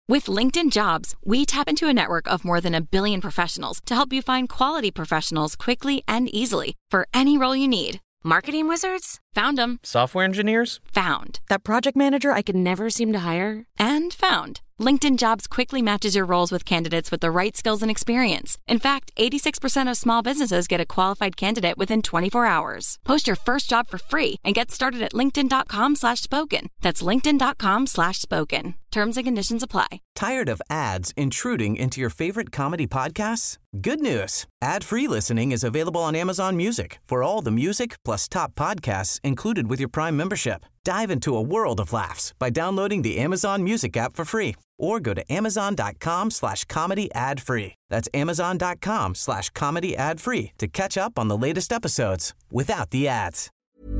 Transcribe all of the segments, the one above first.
With LinkedIn Jobs, we tap into a network of more than 1 billion professionals to help you find quality professionals quickly and easily for any role you need. Marketing wizards? Found them. Software engineers? Found. That project manager I could never seem to hire? And found. LinkedIn Jobs quickly matches your roles with candidates with the right skills and experience. In fact, 86% of small businesses get a qualified candidate within 24 hours. Post your first job for free and get started at linkedin.com/spoken. That's linkedin.com/spoken. Terms and conditions apply. Tired of ads intruding into your favorite comedy podcasts? Good news. Ad-free listening is available on Amazon Music for all the music plus top podcasts included with your Prime membership. Dive into a world of laughs by downloading the Amazon Music app for free or go to amazon.com/comedy ad-free. That's amazon.com/comedy ad-free to catch up on the latest episodes without the ads.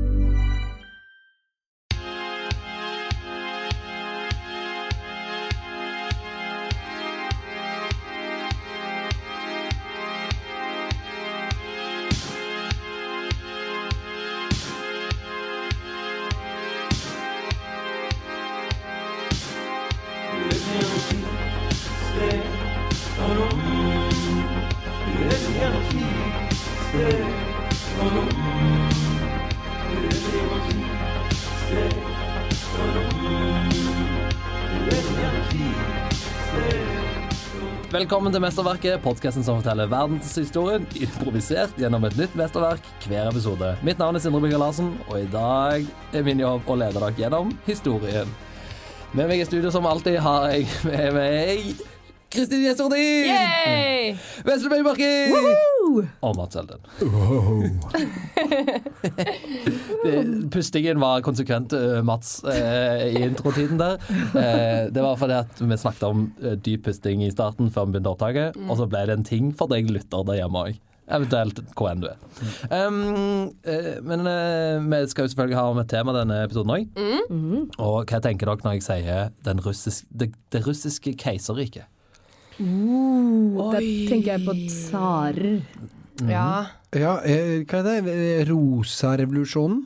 Velkommen til Mesterverket, podcasten som forteller verdenshistorien improvisert gjennom et nytt mesterverk hver episode. Mitt navn er Sindre Bygger Larsen, og i dag er min jobb å lede dere gjennom historien. Med meg i studio som alltid har jeg med meg Kristin Gjestordi, Vesle Bøymarki og Mats Elden. Pustingen var konsekvent, Mats, i introtiden der. Det var fordi at vi snakket om dyp pusting i starten før vi begynte opptaket, og så ble det en ting for deg lytter der hjemme også. Eventuelt hvor enn du er. Men vi skal jo selvfølgelig ha om et tema denne episoden også. Og hva tenker dere når jeg sier det russiske keiserriket? Da tenker jeg på tsarer. Ja, hva er det? Rosa-revolusjonen?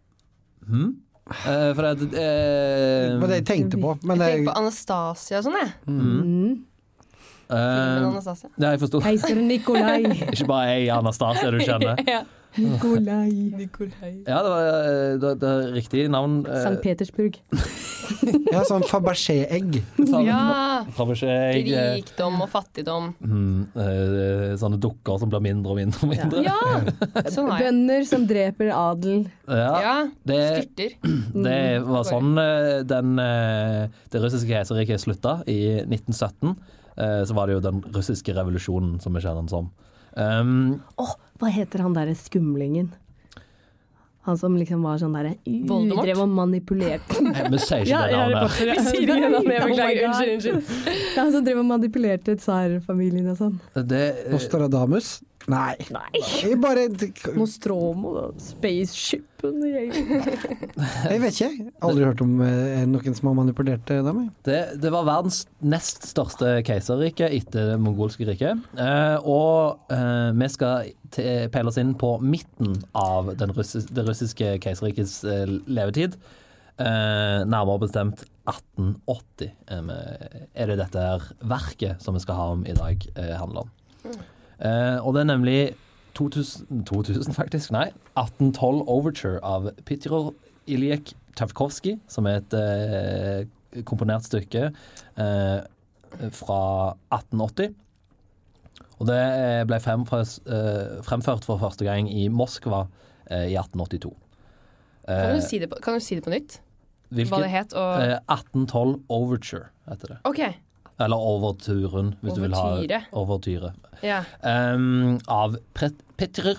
For det var det jeg tenkte på. Men jeg tenker på Anastasia og sånn, jeg. Filmen Anastasia. Ja, jeg forstod. Keiser Nikolai. Ikke bare jeg, Anastasia, du kjenner. Nikolai. Ja, det var riktig navn. Sankt Petersburg. Ja, sånn Fabergé-egg. Ja, Fabergé-egg. rikdom og fattigdom. Sånne dukker som blir mindre og mindre og mindre. Ja, bønder som dreper adel. Ja, styrter. Det var sånn det russiske keiserriket slutta i 1917. Så var det jo den russiske revolusjonen som vi kjenner den som. Hva heter han der skumlingen? Han som liksom var sånn der Voldemort? Drev og manipulerte. Vi sier ikke det navnet. Vi sier ikke det navnet, jeg beklager. Unnskyld. Han som drev og manipulerte tsarfamilien og sånn. Nostradamus? Nei. Bare Nostromo da. Spaceshipen. Jeg vet ikke. Aldri hørt om noen som har manipulert dem. Det var verdens nest største keiserrike etter det mongolske riket. Og vi skal peile oss inn på midten av det russiske keiserrikets levetid. Nærmere bestemt 1880 er det dette her verket som vi skal ha om i dag handler om. Og det er nemlig 2000 faktisk, 1812 Overture av Pyotr Ilyich Tsjajkovskij, som er et komponert stykke fra 1880. Og det ble fremført for første gang i Moskva i 1882. Kan du si det på nytt? Hva det het? 1812 Overture heter det. Ok. Eller Overturen, hvis du vil ha Overtyre. Ja. Av Pyotr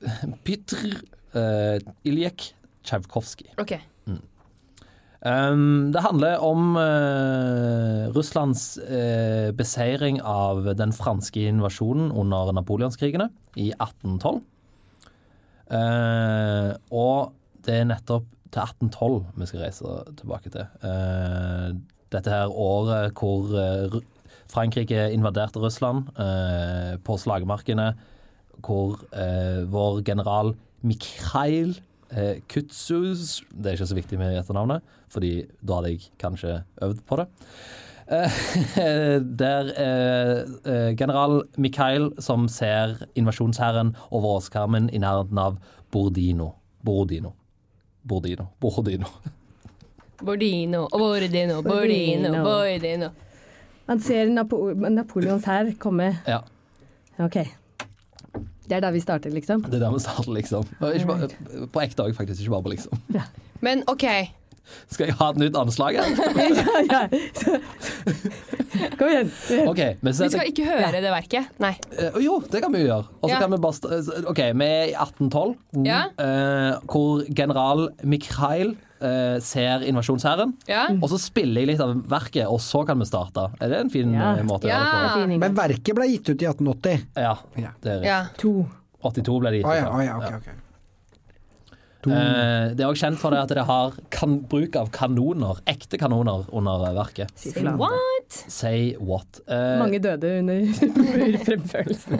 Ilyich Tsjajkovskij. Ok. Det handler om Russlands beseiring av den franske invasjonen under Napoleonskrigene i 1812. Og det er nettopp til 1812 vi skal reise tilbake til. Dette her året hvor Frankrike invaderte Russland på slagmarkene, hvor vår general Mikhail Kutuzov, det er ikke så viktig med etternavnet, fordi da hadde jeg kanskje øvd på det. Der general Mikhail som ser invasjonshæren over åskarmen i nærheten av Borodino. Han ser Napoleons hær komme. Ja. Ok. Det da vi starter, liksom. Det der vi starter, liksom. Ikke bare, på ekte òg, faktisk. Ikke bare på liksom. Ja. Men OK. Skal jeg ha et nytt anslag her? ja. Kom igjen. Okay, vi skal ikke høre det verket. Nei. Jo, det kan vi gjøre. Og så kan vi bare OK, vi er i 1812, hvor general Mikhail ser invasjonshæren. Ja. Og så spiller jeg litt av verket, og så kan vi starte. Er det en fin måte å gjøre det på? Men verket ble gitt ut i 1880. Ja, det er det. 82 ble det gitt ut. Ok. Det er også kjent for det at det har bruk av kanoner, ekte kanoner under verket. Say what? Say what? Mange døde under fremførelsen.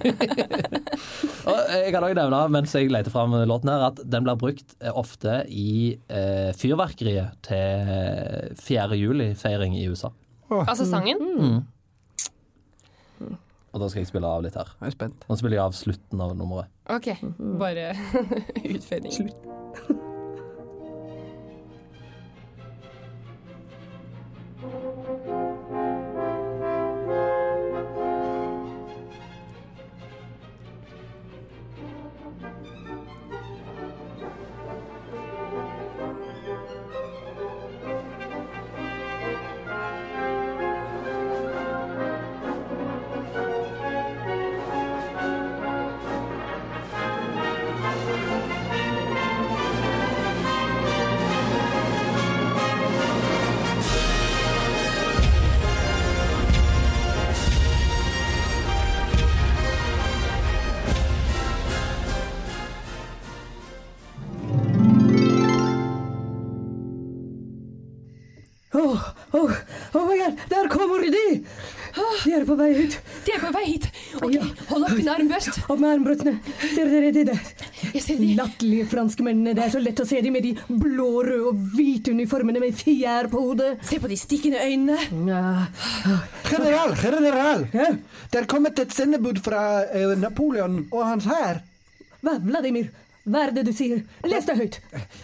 Og jeg kan også nevne, mens jeg leter frem låten her, at den blir brukt ofte i fyrverkeriet til 4. juli-feiring i USA. Altså sangen? Og da skal jeg spille av litt her. Jeg er spent. Nå spiller jeg av slutten av nummeret. Ok, bare utfedring. Slutt. Oh my god, der kommer de! De er på vei ut. De er på vei hit. Ok, hold opp din armbrøst. Opp med armbrøstene. Ser dere til det? Jeg ser de. Latterlige franskmennene. Det er så lett å se de med de blå, røde og hvite uniformene med fjær på hodet. Se på de stikkende øynene. General! Ja? Det er kommet et sendebud fra Napoleon og hans hær. Hva, Vladimir? Hva er det du sier? Les det høyt.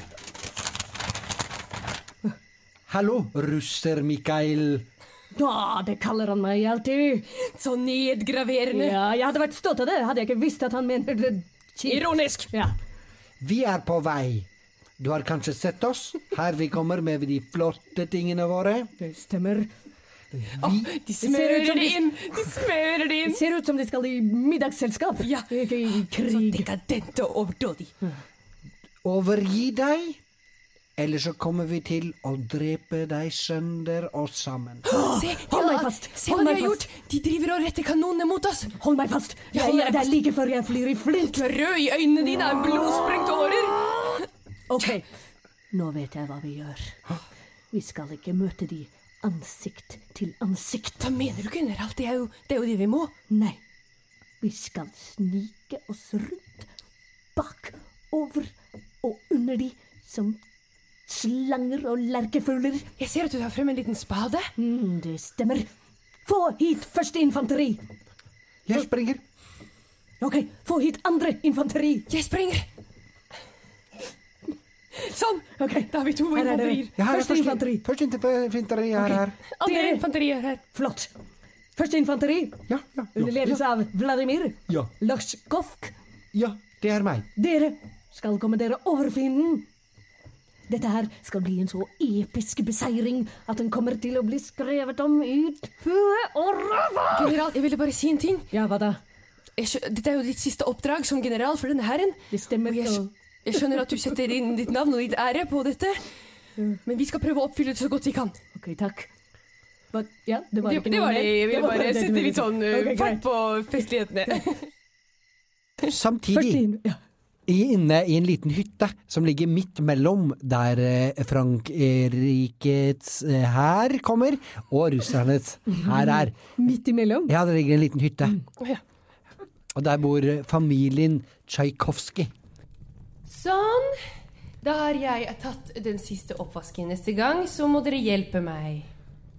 Hallo, russer Mikhail. Ja, det kaller han meg alltid. Så nedgraverende. Ja, jeg hadde vært stolt av det. Hadde jeg ikke visst at han mener det. Ironisk. Ja. Vi er på vei. Du har kanskje sett oss? Her vi kommer med de flotte tingene våre. Det stemmer. De smører det inn. Det ser ut som de skal i middagsselskap. Ja, ikke i krig. Så dekadente og overdådig. Overgi deg? Eller så kommer vi til å drepe deg sønder og sammen. Se, Hold meg fast! Se hva de har gjort! De driver og retter kanonene mot oss. Hold meg fast! Det er like før jeg flyr i flint. Du er rød i øynene dine, blodsprengte årer. Ok, nå vet jeg hva vi gjør. Vi skal ikke møte de ansikt til ansikt. Hva mener du, general? Det er jo det vi må. Nei, vi skal snike oss rundt, bak, over og under de som slanger og lerkefugler. Jeg ser at du tar frem en liten spade. Det stemmer. Få hit første infanteri. Jeg springer. Ok, få hit andre infanteri. Jeg springer. Sånn, ok, da har vi to infanterier. Første infanteri. Første infanteri er her. Andre infanteri er her. Flott. Første infanteri. Ja. Under ledelse av Vladimir. Ja. Losjkov. Ja, det er meg. Dere skal komme dere over fienden. Dette her skal bli en så episk beseiring at den kommer til å bli skrevet om ut huet og røva. General, jeg ville bare si en ting. Ja, hva da? Dette er jo ditt siste oppdrag som general for denne herren. Det stemmer. Jeg skjønner at du setter inn ditt navn og ditt ære på dette, men vi skal prøve å oppfylle det så godt vi kan. Ok, takk. Ja, det var ikke noe mer. Jeg ville bare sette litt sånn fart på festlighetene. Samtidig, inne i en liten hytte som ligger midt mellom der Frankrikes hær kommer og russernes hær er. Midt imellom? Ja, det ligger en liten hytte. Og der bor familien Tchaikovsky. Sånn. Da har jeg tatt den siste oppvasken neste gang, så må dere hjelpe meg.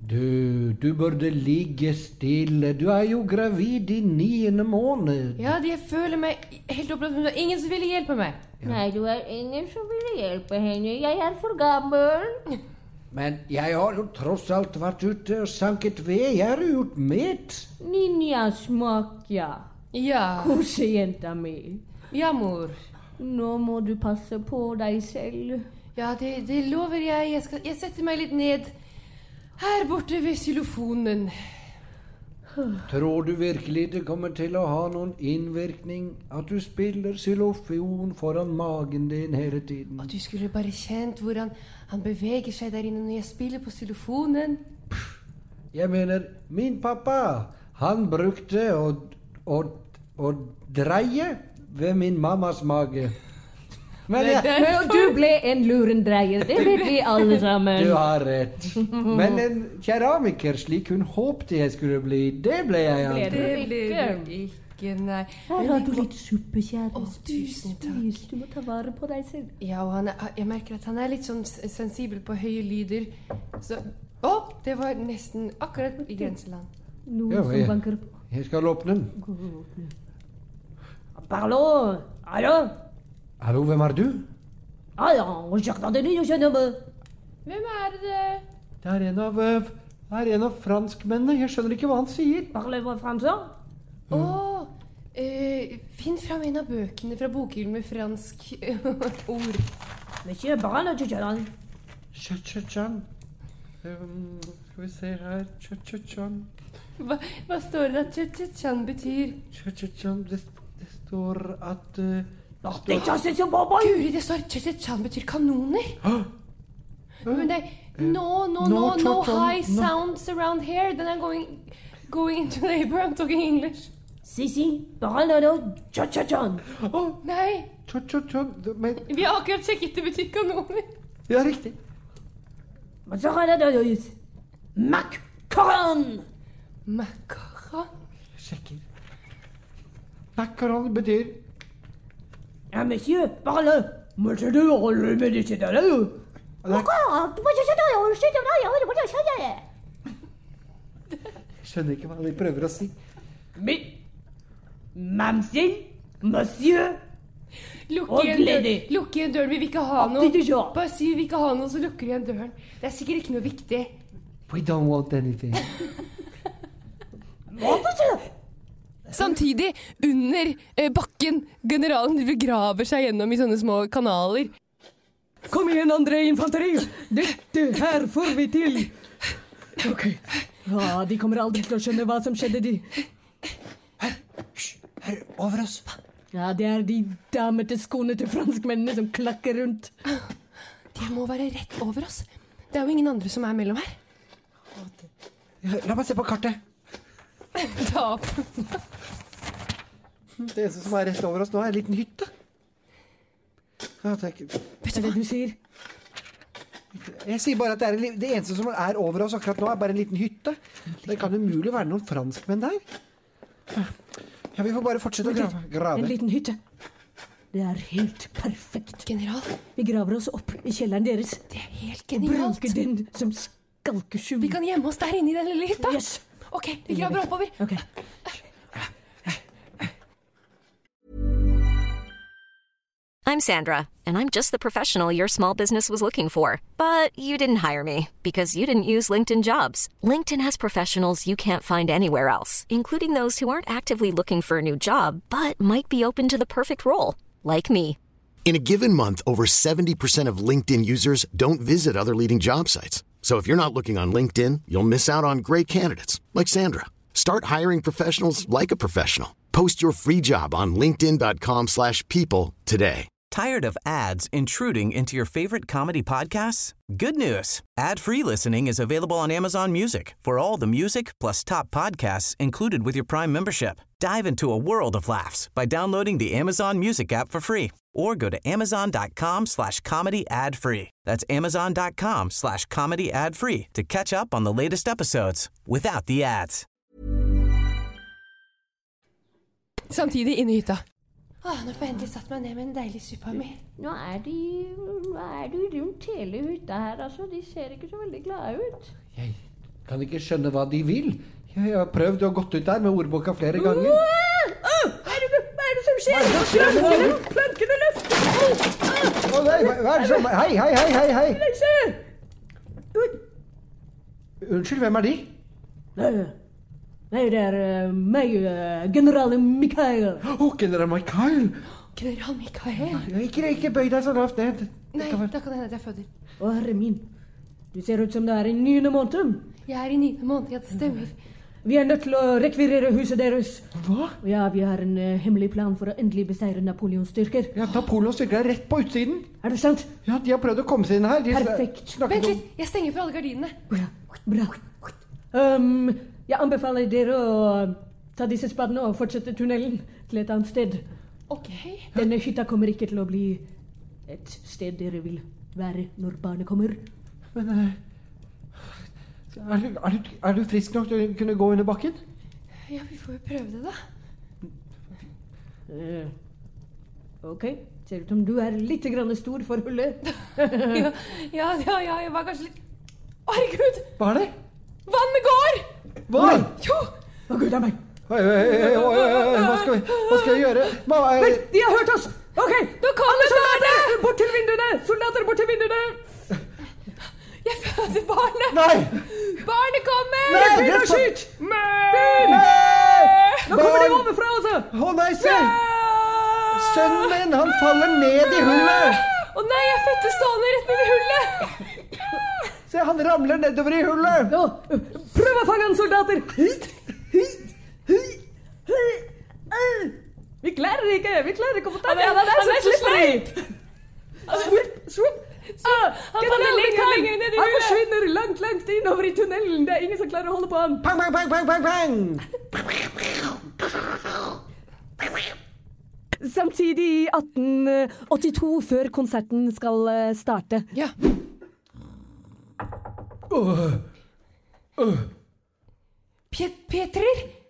Du burde ligge stille. Du jo gravid I 9. måned. Ja, jeg føler meg helt opplagt, men det ingen som ville hjelpe meg. Nei, du ingen som ville hjelpe henne. Jeg for gammel. Men jeg har jo tross alt vært ute og sanket ved. Jeg har gjort mitt. Ninja smakja. Ja. Kosejenta mi. Ja, mor. Nå må du passe på deg selv. Ja, det lover jeg. Jeg setter meg litt ned her borte ved xylofonen. Tror du virkelig det kommer til å ha noen innvirkning at du spiller xylofon foran magen din hele tiden? Og du skulle bare kjent hvordan han beveger seg der inne når jeg spiller på xylofonen. Jeg mener, min pappa, han brukte å dreie ved min mammas mage. Men du ble en lurendreier, det vet vi alle sammen. Du har rett. Men en keramiker slik hun håpte jeg skulle bli, det ble jeg aldri. Det ble du ikke, nei. Her har du litt suppe, kjære. Tusen takk. Du må ta vare på deg selv. Ja, og jeg merker at han litt sånn sensibel på høye lyder. Så, det var nesten akkurat I grenseland. Noen som banker på. Jeg skal åpne den. Parlo, hallo? Hallo, hvem du? Hvem det? Det en av franskmennene. Jeg skjønner ikke hva han sier. Parlez-vous français? Finn fram en av bøkene fra bokhyllen med fransk ord. Monsieur Barano-Tjutjan. Tjutjan. Skal vi se her. Tjutjan. Hva står det at Tjutjan betyr? Tjutjan, det står at... Guri, det står Tjutjan betyr kanoner. Men det no high sounds around here. Then I'm going into labor. I'm talking English. Si, Barano, Tjutjan. Nei. Tjutjan, men... Vi har akkurat sjekket det betyr kanoner. Ja, riktig. Hva så har det ut? Macaron! Macaron? Sjekker. Macaron betyr... Ja, monsieur, parle. Monsieur, du holder med disse der, jo. Skjønner ikke hva de prøver å si. Mamsel, monsieur. Lukk igjen døren, vi vil ikke ha noe. Bare si vi vil ikke ha noe, så lukker igjen døren. Det sikkert ikke noe viktig. We don't want anything. Samtidig, under bakken, generalen begraver seg gjennom I sånne små kanaler. Kom igjen, André Infanteri. Dette her får vi til. Ok. Ja, de kommer aldri til å skjønne hva som skjedde, de. Her, over oss. Ja, det de damete skoene til franskmennene som klakker rundt. De må være rett over oss. Det jo ingen andre som mellom her. La meg se på kartet. Ta opp. Det eneste som rett over oss nå en liten hytte. Vet du hva du sier? Jeg sier bare at det eneste som over oss akkurat nå bare en liten hytte. Det kan umulig være noen franskmenn der. Ja, vi får bare fortsette å grave. En liten hytte. Det helt perfekt. General. Vi graver oss opp I kjelleren deres. Det helt genialt. Og bruker den som skalkeskjul. Vi kan gjemme oss der inne I den lille hytta. Yes. Ok, vi graver oppover. Ok. I'm Sandra, and I'm just the professional your small business was looking for. But you didn't hire me because you didn't use LinkedIn Jobs. LinkedIn has professionals you can't find anywhere else, including those who aren't actively looking for a new job, but might be open to the perfect role, like me. In a given month, over 70% of LinkedIn users don't visit other leading job sites. So if you're not looking on LinkedIn, you'll miss out on great candidates, like Sandra. Start hiring professionals like a professional. Post your free job on linkedin.com/people today. Tired of ads intruding into your favorite comedy podcasts? Good news. Ad-free listening is available on Amazon Music for all the music plus top podcasts included with your Prime membership. Dive into a world of laughs by downloading the Amazon Music app for free or go to amazon.com/comedy ad-free. That's amazon.com/comedy ad-free to catch up on the latest episodes without the ads. Samtidig inne I hytta. Nå får jeg endelig satt meg ned med en deilig suppe mi. Nå de rundt hele hytta her, altså. De ser ikke så veldig glade ut. kan ikke skjønne hva de vil. Jeg har prøvd å gått ut der med ordboka flere ganger. Hva er det som skjer? Plankene løfter! Hva er det som... Hei! Unnskyld, hvem er de? Nei, det er meg, general Mikael. General Mikael. General Mikael. Ikke bøy deg så lavt ned. Nei, da kan det hende at jeg føder. Å, herre min. Du ser ut som det er i 9. måned. Jeg er i 9. måned, ja, det stemmer. Vi er nødt til å rekvirere huset deres. Hva? Ja, vi har en hemmelig plan for å endelig beseire Napoleons styrker. Ja, Napoleons styrker er rett på utsiden. Er det sant? Ja, de har prøvd å komme seg inn her. Perfekt. Vent litt, jeg stenger for alle gardinene. Bra. Jeg anbefaler dere å ta disse spadene og fortsette tunnelen til et annet sted. Ok. Denne hytta kommer ikke til å bli et sted dere vil være når barnet kommer. Men er du frisk nok til å kunne gå under bakken? Ja, vi får jo prøve det, da. Ok, ser ut som du er litt grann stor for hullet. Ja, jeg var kanskje litt... Herregud! Hva er det? Vannet går! Hva? Jo! Å, Gud av meg. Hva skal jeg gjøre? Vent, de har hørt oss! Ok, nå kommer soldater! Bort til vinduene! Soldater, bort til vinduene! Jeg føder barnet! Nei! Barnet kommer! Nei, Begynn å skyte! Nei! Nå kommer de overfra også! Å nei, se! Sønnen min, han faller ned i hullet! Å nei, jeg fødte stående rett ned i hullet! Se, han ramler nedover i hullet! Nå, prøv å fange han, soldater! Vi klarer ikke å få tak i han, han er så sleip! Swoop! Han faller lenger ned i hullet! Han forsvinner langt innover i tunnelen. Det er ingen som klarer å holde på han. Pang! Samtidig i 1882, før konserten skal starte. Ja. Peter,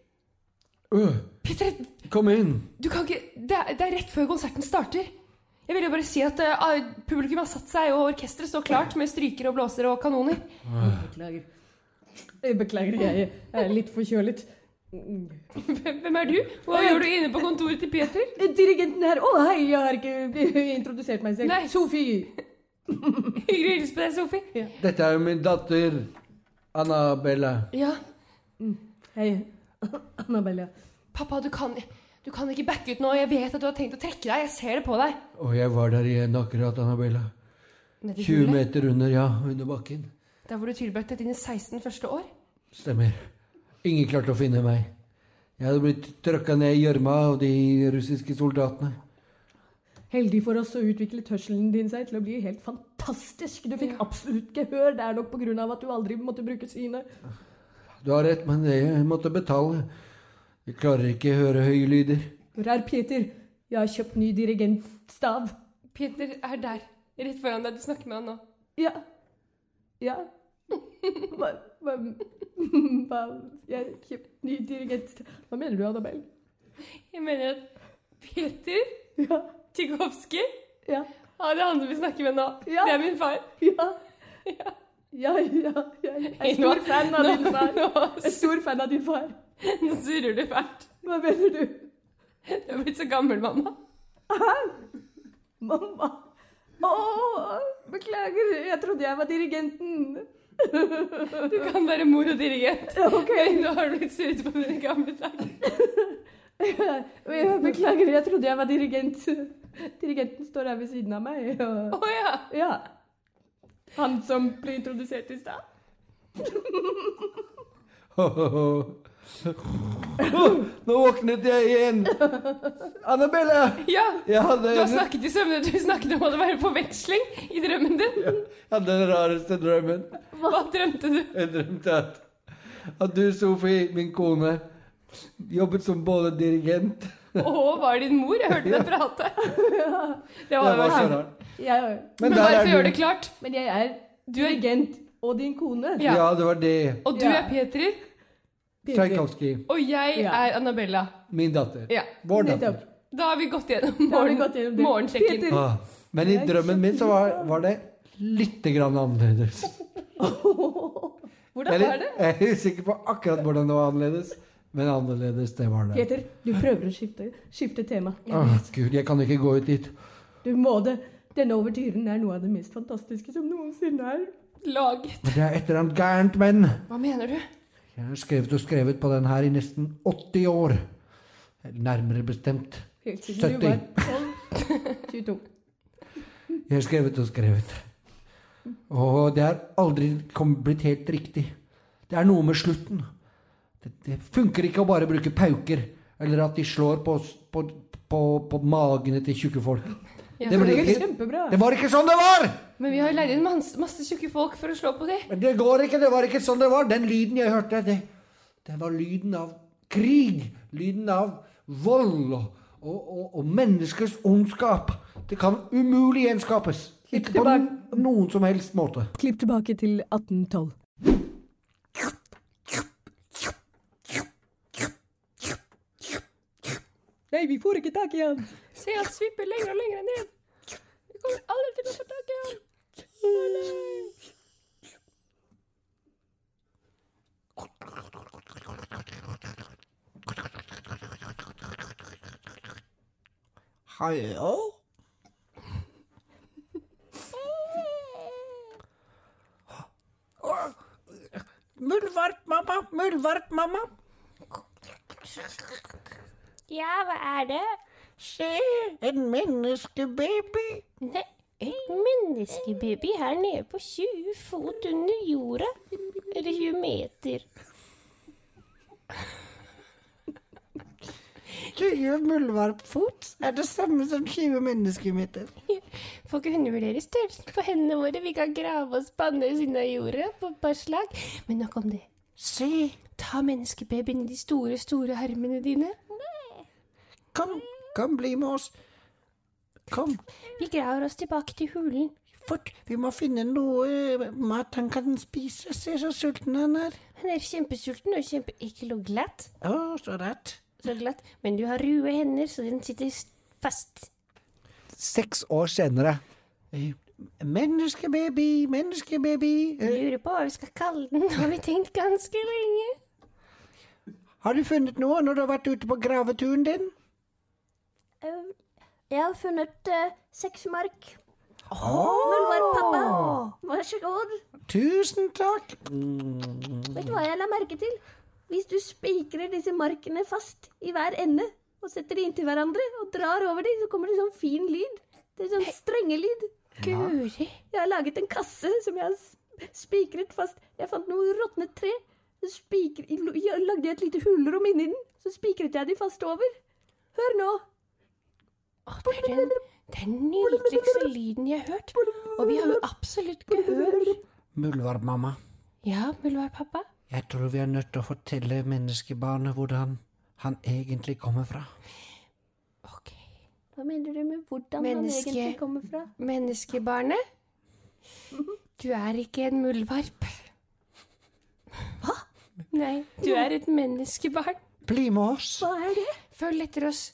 Kom inn. du kan ikke... Det er rett før konserten starter. Jeg vil jo bare si at publikum har satt seg, og orkestret står klart med stryker og blåser og kanoner. Beklager, jeg er litt forkjølet. Hvem er du? Hva gjør du inne på kontoret til Peter? Dirigenten her. Hei, jeg har ikke introdusert meg selv. Nei. Sofie. Hyggelig å hilse på deg, Sofie. Ja. Dette er min datter, Annabella. Ja. Hei, Annabella. Pappa, du kan ikke backe ut nå. Jeg vet at du har tenkt å trekke deg. Jeg ser det på deg. Og jeg var der igjen akkurat, Annabella. 20 meter under bakken. Der hvor du tilbrakte dine 16 første år. Stemmer. Ingen klarte å finne meg. Jeg hadde blitt trøkket ned i gjørma av de russiske soldatene. Heldig for oss så utviklet hørselen din seg til å bli helt fantastisk. Du fikk absolutt gehør. Det er nok på grunn av at du aldri måtte bruke synet. Du har rett, men jeg måtte betale. Jeg klarer ikke å høre høye lyder. Hvor er Peter? Jeg har kjøpt ny dirigentstav. Peter er der. Rett foran deg. Du snakker med han nå. Ja. Hva? Jeg har kjøpt ny dirigentstav. Hva mener du, Annabelle? Jeg mener at Peter Tchaikovsky. Ja, det er han som vi snakker med nå. Ja. Det er min far. Ja, jeg er stor fan av din far. Jeg er stor fan av din far. Nå surrer du fælt. Hva mener du? Du har blitt så gammel, mamma. Mamma? Beklager, jeg trodde jeg var dirigenten. Du kan være mor og dirigent. Men nå har du blitt surret på dine gamle dager. Beklager, jeg trodde jeg var dirigent. Dirigenten står her ved siden av meg. Ja. Han som ble introdusert i sted. Nå våknet jeg igjen. Annabella! Ja, du har snakket i søvne. Du snakket om å være på veksling i drømmen din. Ja, den rareste drømmen. Hva drømte du? Jeg drømte at du, Sofie, min kone, jobbet som både dirigent. Var din mor? Jeg hørte deg prate. Det var så rart. Men bare for å gjøre det klart. Men jeg er dirigent og din kone. Ja, det var det. Og du er Peter? Tchaikovsky. Og jeg er Annabella. Min datter. Ja. Vår datter. Da har vi gått gjennom morgensjekken. Men i drømmen min så var det litt grann annerledes. Hvordan var det? Jeg er usikker på akkurat hvordan det var annerledes, men annerledes det var det. Peter, du prøver å skifte tema. Gud, jeg kan ikke gå ut dit. Du må det. Denne overtyren er noe av det mest fantastiske som noensinne er laget. Men det er et eller annet gærent, menn. Hva mener du? Jeg har skrevet på den her i nesten 80 år. Nærmere bestemt 70. Du var 22. Jeg har skrevet og skrevet. Og det har aldri blitt helt riktig. Det er noe med slutten. Det funker ikke å bare bruke pauker, eller at de slår på magene til tjukke folk. Ja, det var ikke sånn det var! Men vi har jo leid inn masse tjukke folk for å slå på dem. Men det går ikke, det var ikke sånn det var. Den lyden jeg hørte, det var lyden av krig. Lyden av vold og menneskers ondskap. Det kan umulig gjenskapes. Ikke på noen som helst måte. Klipp tilbake til 1812. Nei, vi får ikke tak i han. Se, han svipper lenger og lenger ned. Vi kommer aldri til å få tak i han. Hallo? Muldvarp, mamma. Ja, hva er det? Se, en menneskebaby. Nei, en menneskebaby her nede på 20 fot under jorda. Eller 20 meter. 20 muldvarpfot er det samme som 20 menneskemeter. Får ikke undervurdere størrelsen på hendene våre. Vi kan grave oss panner unna jorda på et par slag. Men nok om det. Se. Ta menneskebabyen i de store, store armene dine. Kom, bli med oss. Kom. Vi graver oss tilbake til hulen. Fort, vi må finne noe mat han kan spise. Se så sulten han er. Han er kjempesulten og kjempeekkel og glatt. Så rett. Så glatt. Men du har røde hender, så den sitter fast. 6 år senere. Menneskebaby. Jeg lurer på hva vi skal kalle den. Har vi tenkt ganske lenge. Har du funnet noe når du har vært ute på graveturen din? Jeg har funnet 6 mark. Muldvarp, pappa. Vær så god. Tusen takk. Vet du hva jeg la merke til? Hvis du spikrer disse markene fast i hver ende, og setter de inntil hverandre, og drar over dem, så kommer det sånn fin lyd. Det er sånn strengelyd. Guri. Jeg har laget en kasse som jeg har spikret fast. Jeg fant noe råtnet tre. Jeg lagde et lite hulrom inni den, så spikret jeg de fast over. Hør nå. Det er den nydeligste lyden jeg har hørt. Og vi har jo absolutt gehør. Muldvarp, mamma. Ja, muldvarp, pappa. Jeg tror vi er nødt til å fortelle menneskebarnet hvordan han egentlig kommer fra. Ok. Hva mener du med hvordan han egentlig kommer fra? Menneskebarnet? Du er ikke en muldvarp. Hva? Nei, du er et menneskebarn. Bli med oss. Hva er det? Følg etter oss.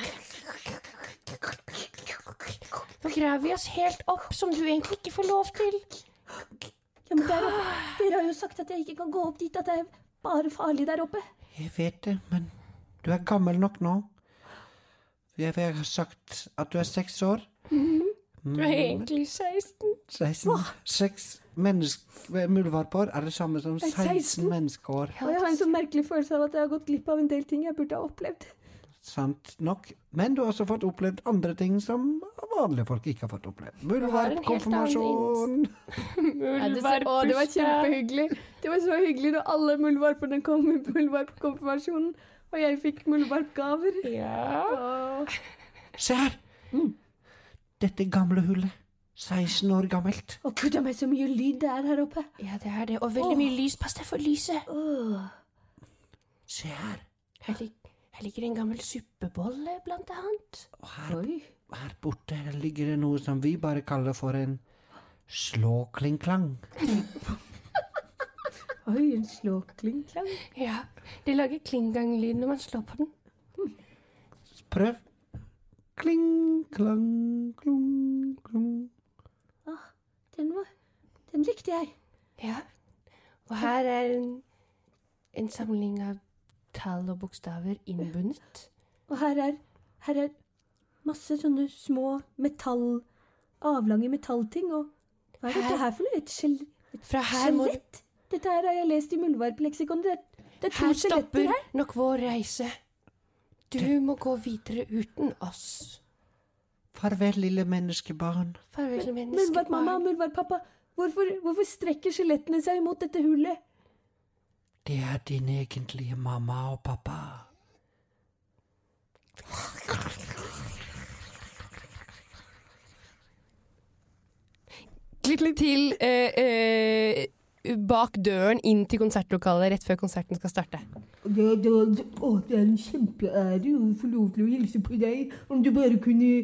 Nå graver vi oss helt opp som du egentlig ikke får lov til. Ja, men dere har jo sagt at jeg ikke kan gå opp dit, at det er bare farlig der oppe. Jeg vet det, men du er gammel nok nå. Jeg har sagt at du er 6 år. Du er egentlig 16. 6 muldvarper er det samme som 16 menneskeår. Og jeg har en så merkelig følelse av at jeg har gått glipp av en del ting jeg burde ha opplevd. Sant nok, men du har også fått opplevd andre ting som vanlige folk ikke har fått opplevd. Muldvarp, konfirmasjon. Muldvarp, det var kjempehyggelig. Det var så hyggelig da alle muldvarpene kom i muldvarp-konfirmasjonen, og jeg fikk muldvarpgaver. Ja. Se her! Dette gamle hullet. 16 år gammelt. Å, Gud, det er så mye lyd det er her oppe. Ja, det er det. Og veldig mye lys. Pass deg for lyset. Se her. Her ligger en gammel suppebolle blant annet. Og her borte ligger det noe som vi bare kaller for en slåklingklang. Oi, en slåklingklang. Ja, det lager klingganglyd når man slår på den. Prøv. Kling, klang, klung, klung. Den likte jeg. Ja. Og her en samling av tall og bokstaver innbundet. Og her er masse sånne små avlange metallting, og hva er dette her for noe? Et skjelett? Dette her har jeg lest i muldvarpleksikon. Det er 2 her skjeletter her. stopper nok vår reise. Du må gå videre uten oss. Farvel, lille menneskebarn. Farvel, Muldvarpmamma og muldvarppappa, hvorfor strekker skjelettene seg mot dette hullet? Det er din egentlige mamma og pappa. Klipp til bak døren inn til konsertlokalet rett før konserten skal starte. Det er en kjempeære å få lov til å hilse på deg. Om du bare kunne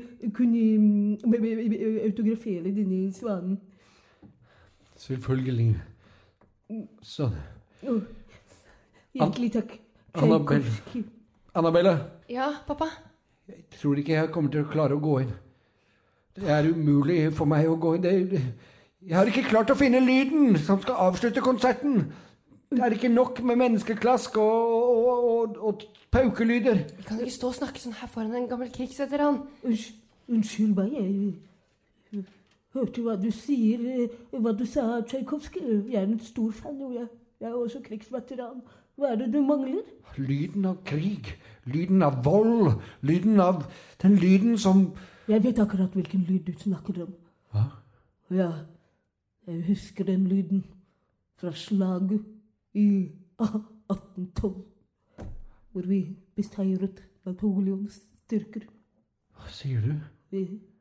autografere denne svanen. Selvfølgelig. Sånn. Hjertelig takk. Annabelle. Ja, pappa? Jeg tror ikke jeg kommer til å klare å gå inn. Det er umulig for meg å gå inn. Jeg har ikke klart å finne lyden som skal avslutte konserten. Det er ikke nok med menneskeklask og paukelyder. Vi kan ikke stå og snakke sånn her foran en gammel krigsveteran. Unnskyld meg, jeg hørte hva du sier, hva du sa, Tchaikovsky. Jeg er en stor fan, og jeg er også krigsveteran. Hva er det du mangler? Lyden av krig, lyden av vold, lyden av den lyden som... Jeg vet akkurat hvilken lyd du snakker om. Hva? Ja, jeg husker den lyden fra slaget i 1812, hvor vi beseiret Napoleons styrker. Hva sier du?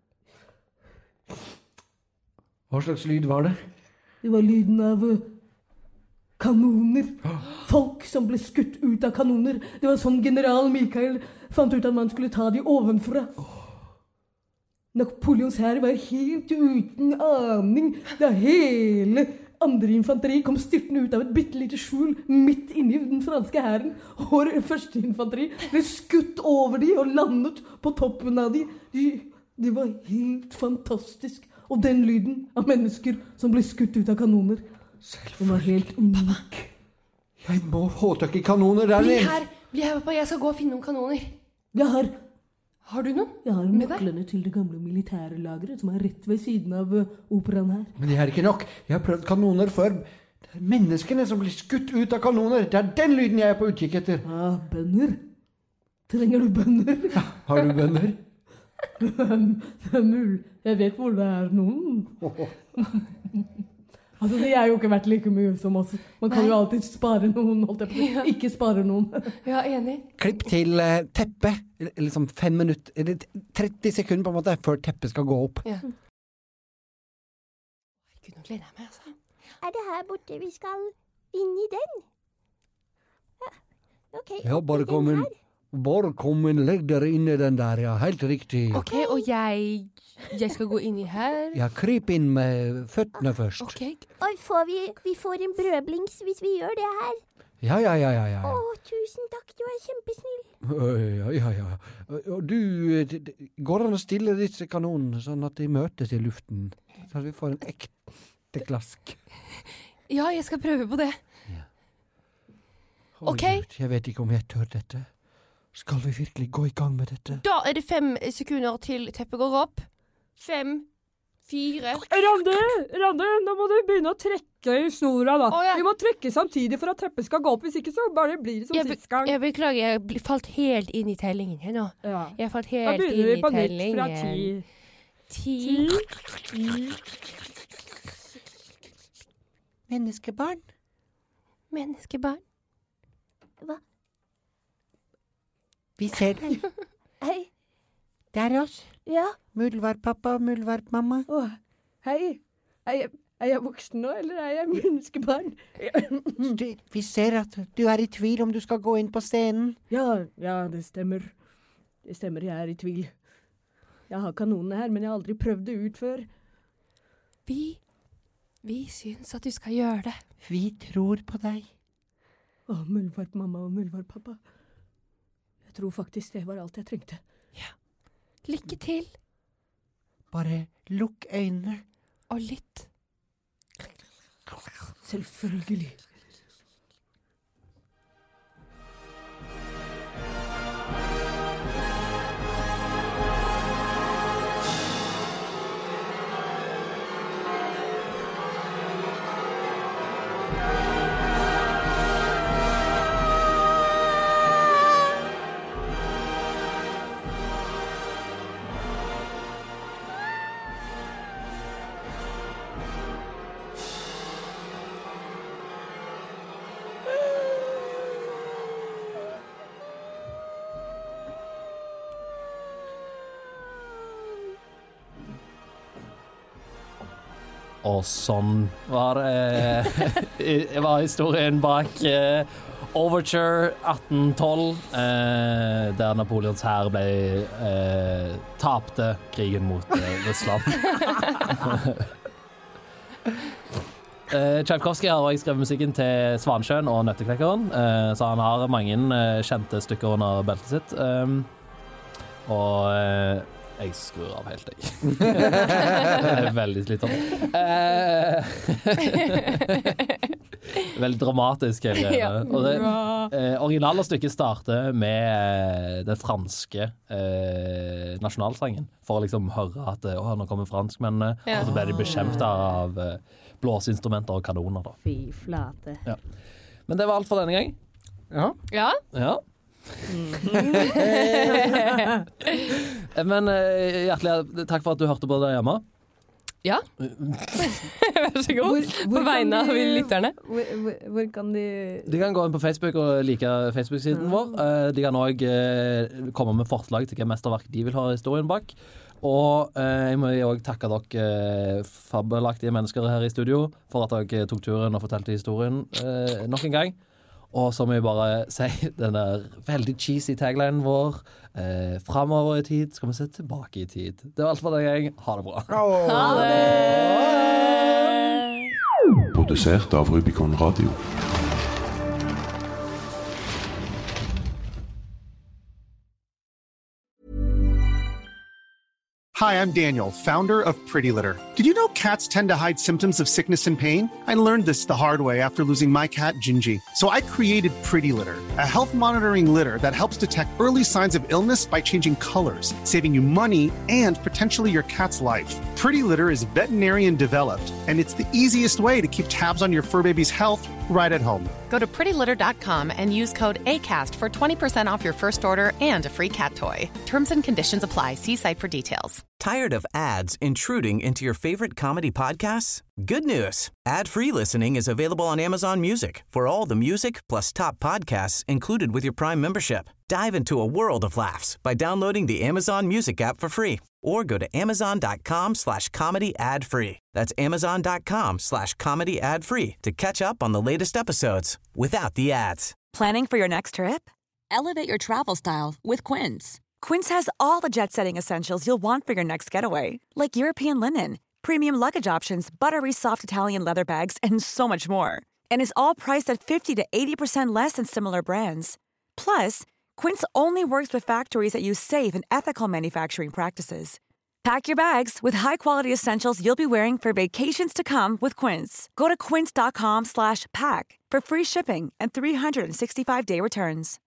Hva slags lyd var det? Det var lyden av kanoner. Folk som ble skutt ut av kanoner. Det var sånn general Mikael fant ut at man skulle ta de ovenfra. Napoleons hær var helt uten aning da hele andre infanteri kom styrtende ut av et bittelite skjul midt inne i den franske hæren. Og første infanteri ble skutt over de og landet på toppen av de. Det var helt fantastisk. Og den lyden av mennesker som ble skutt ut av kanoner, den var helt unik. Jeg må få tak i kanoner der. Bli her, pappa. Jeg skal gå og finne noen kanoner. Har du noen? Jeg har nøklene til det gamle militære lageret, som er rett ved siden av operaen her. Men det er ikke nok. Jeg har prøvd kanoner før. Det er menneskene som blir skutt ut av kanoner. Det er den lyden jeg er på utkikk etter. Bønner. Trenger du bønner? Ja, har du bønner? Det er mulig. Jeg vet hvor det er noen. Altså, det har jo ikke vært like mye som oss. Man kan jo alltid spare noen, holdt jeg på. Ikke spare noen. Ja, enig. Klipp til teppe. Liksom 5 minutter, eller 30 sekunder på en måte, før teppet skal gå opp. Ja. Herregud, nå gleder jeg meg, altså. Er det her borte vi skal inn i den? Ja, ok. Ja, bare kom inn, legg dere inn i den der, ja, helt riktig. Ok, og jeg skal gå inn i her. Ja, kryp inn med føttene først. Ok. Og vi får en brødblings hvis vi gjør det her. Ja. Tusen takk, du er kjempesnill. Ja. Og du, går an å stille disse kanonene sånn at de møtes i luften, så at vi får en ekte klask. Ja, jeg skal prøve på det. Ja. Ok. Gud, jeg vet ikke om jeg tør dette. Skal vi virkelig gå i gang med dette? Da er det 5 sekunder til teppet går opp. 5, 4... Randi, nå må du begynne å trekke i snora da. Ja. Vi må trekke samtidig for at teppet skal gå opp, hvis ikke så bare blir det som sist gang. Jeg beklager, jeg falt helt inn i tellingen her nå. Ja. Jeg falt helt inn i tellingen. Da begynner vi på nytt fra 10. 10. Menneskebarn. Hva? Vi ser deg. Hei. Det er oss. Ja. Muldvarppappa og muldvarppmamma. Hei. Er jeg voksen nå, eller er jeg menneskebarn? Vi ser at du er i tvil om du skal gå inn på scenen. Ja, det stemmer. Det stemmer, jeg er i tvil. Jeg har kanonene her, men jeg har aldri prøvd det ut før. Vi syns at du skal gjøre det. Vi tror på deg. Muldvarpmamma og muldvarppappa. Jeg tror faktisk det var alt jeg trengte. Ja. Lykke til. Bare lukk øynene. Og lytt. Selvfølgelig. Og sånn var det var historien bak Overture 1812, der Napoleons hær tapte krigen mot Russland. Tchaikovsky har også skrevet musikken til Svansjøen og Nøtteklekkeren, så han har mange kjente stykker under beltet sitt. Og jeg skrur av helt, jeg. Det er veldig slitsomt. Veldig dramatisk. Og det originale stykket starter med den franske nasjonalsangen, for å liksom høre at nå kommer franskmennene, og så ble de bekjempet av blåseinstrumenter og kanoner. Da. Fy flate. Ja. Men det var alt for denne gang. Ja. Men hjertelig takk for at du hørte på det hjemme. Ja. Vær så god. På vegne av lytterne. Hvor kan de... De kan gå inn på Facebook og like Facebook-siden vår. De kan også komme med forslag til hva mesterverk de vil ha historien bak. Og jeg må også takke dere fabelaktige mennesker her i studio for at dere tok turen og fortalte historien nok en gang. Og så må jeg bare si den der veldig cheesy taglinen vår. Fremover i tid skal vi se tilbake i tid. Det var alt for denne gang. Ha det bra. Ha det! Produsert av Rubicon Radio. Hi, I'm Daniel, founder of Pretty Litter. Did you know cats tend to hide symptoms of sickness and pain? I learned this the hard way after losing my cat, Gingy. So I created Pretty Litter, a health monitoring litter that helps detect early signs of illness by changing colors, saving you money and potentially your cat's life. Pretty Litter is veterinarian developed, and it's the easiest way to keep tabs on your fur baby's health right at home. Go to prettylitter.com and use code ACAST for 20% off your first order and a free cat toy. Terms and conditions apply. See site for details. Tired of ads intruding into your favorite comedy podcasts? Good news. Ad-free listening is available on Amazon Music for all the music plus top podcasts included with your Prime membership. Dive into a world of laughs by downloading the Amazon Music app for free or go to amazon.com/comedy ad-free. That's amazon.com/comedy ad-free to catch up on the latest episodes without the ads. Planning for your next trip? Elevate your travel style with Quince. Quince has all the jet-setting essentials you'll want for your next getaway, like European linen, premium luggage options, buttery soft Italian leather bags, and so much more. And is all priced at 50 to 80% less than similar brands. Plus, Quince only works with factories that use safe and ethical manufacturing practices. Pack your bags with high-quality essentials you'll be wearing for vacations to come with Quince. Go to quince.com/pack for free shipping and 365-day returns.